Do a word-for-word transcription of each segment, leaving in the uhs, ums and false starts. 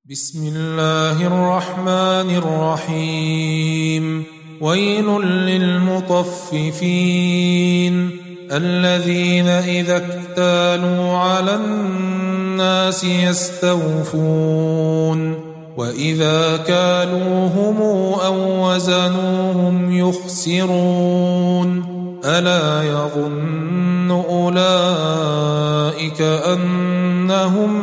بسم الله الرحمن الرحيم. ويل للمطففين الذين إذا اكتالوا على الناس يستوفون وإذا كالوهم أو وزنوهم يخسرون ألا يظن أولئك أنهم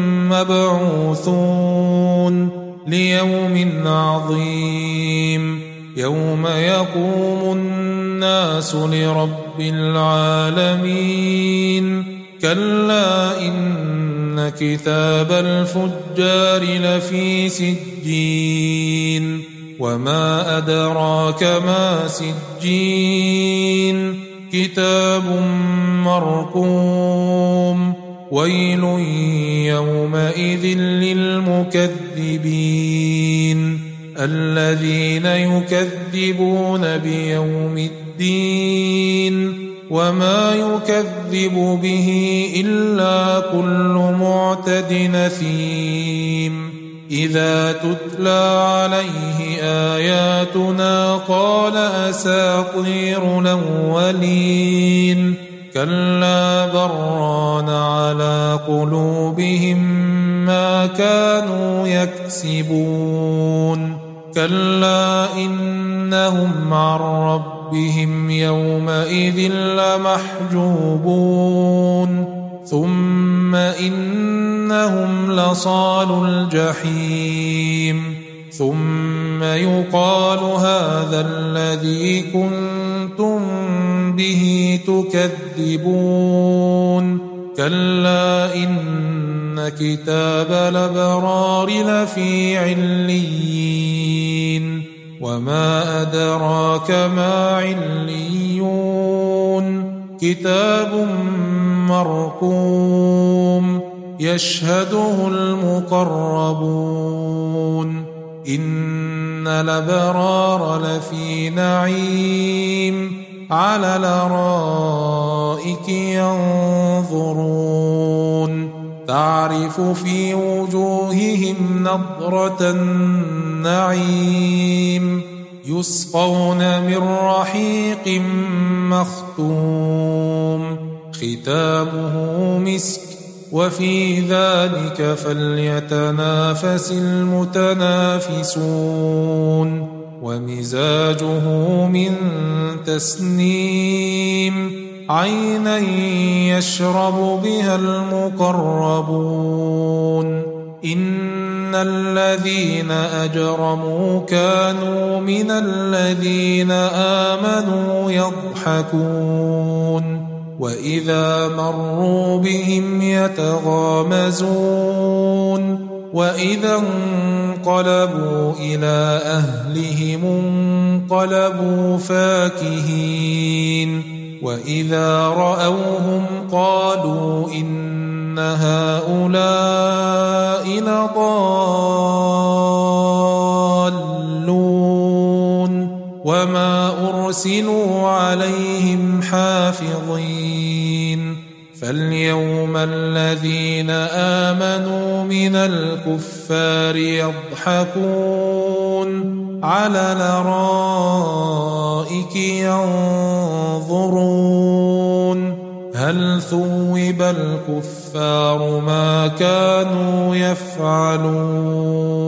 مبعوثون ليوم عظيم يوم يقوم الناس لرب العالمين. كلا إن كتاب الفجار لفي سجين وما أدراك ما سجين كتاب مرقوم. ويل يومئذ للمكذبين الذين يكذبون بيوم الدين وما يكذب به إلا كل معتد نثيم. إذا تتلى عليه آياتنا قال أساطير الأولين كلا بران على قلوبهم ما كانوا يكسبون. كلا إنهم عن ربهم يومئذ لمحجوبون ثم إنهم لصالو الجحيم ثم يقال هذا الذي كنتم به تكذبون. كلا إن كتاب الأبرار لفي عليين وما أدراك ما عليون كتاب مرقوم يشهده المقربون. إن الأبرار لفي نعيم على الأرائك ينظرون تعرف في وجوههم نضرة النعيم يسقون من رحيق مختوم ختامه مسك وفي ذلك فليتنافس المتنافسون. ومزاجه من تسنيم عينا يشرب بها المقربون. إن الذين أجرموا كانوا من الذين آمنوا يضحكون وإذا مروا بهم يتغامزون وإذا انقلبوا إلى أهلهم انقلبوا فاكهين وإذا رأوهم قالوا إن هؤلاء لضالون وما أرسلوا عليهم حافظين. فاليوم الذين آمنوا من الكفار يضحكون على الأرائك ينظرون هل ثوب الكفار ما كانوا يفعلون.